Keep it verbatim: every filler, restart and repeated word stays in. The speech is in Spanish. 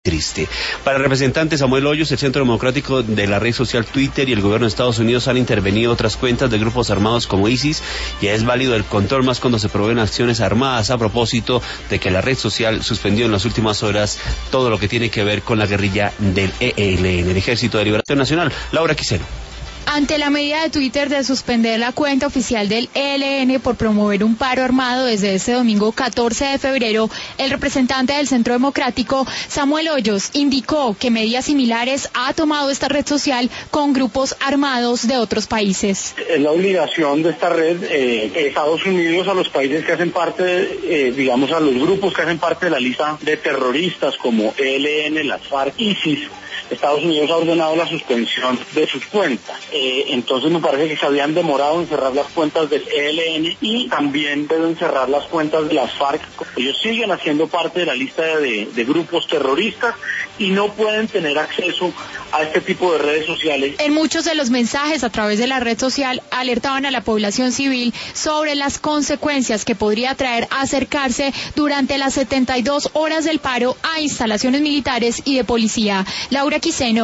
triste. Para el representante Samuel Hoyos, el Centro Democrático de la red social Twitter y el gobierno de Estados Unidos han intervenido otras cuentas de grupos armados como ISIS, y es válido el control más cuando se proveen acciones armadas, a propósito de que la red social suspendió en las últimas horas todo lo que tiene que ver con la guerrilla del E L N, el Ejército de Liberación Nacional. Laura Quiseno. Ante la medida de Twitter de suspender la cuenta oficial del E L N por promover un paro armado desde este domingo catorce de febrero, el representante del Centro Democrático, Samuel Hoyos, indicó que medidas similares ha tomado esta red social con grupos armados de otros países. Es la obligación de esta red, eh, Estados Unidos, a los países que hacen parte, eh, digamos, a los grupos que hacen parte de la lista de terroristas como E L N, las FARC, ISIS. Estados Unidos ha ordenado la suspensión de sus cuentas. Eh, entonces me parece que se habían demorado en cerrar las cuentas del E L N y también deben cerrar las cuentas de las FARC. Ellos siguen haciendo parte de la lista de, de grupos terroristas y no pueden tener acceso a este tipo de redes sociales. En muchos de los mensajes a través de la red social alertaban a la población civil sobre las consecuencias que podría traer acercarse durante las setenta y dos horas del paro a instalaciones militares y de policía. Laura Quiseno.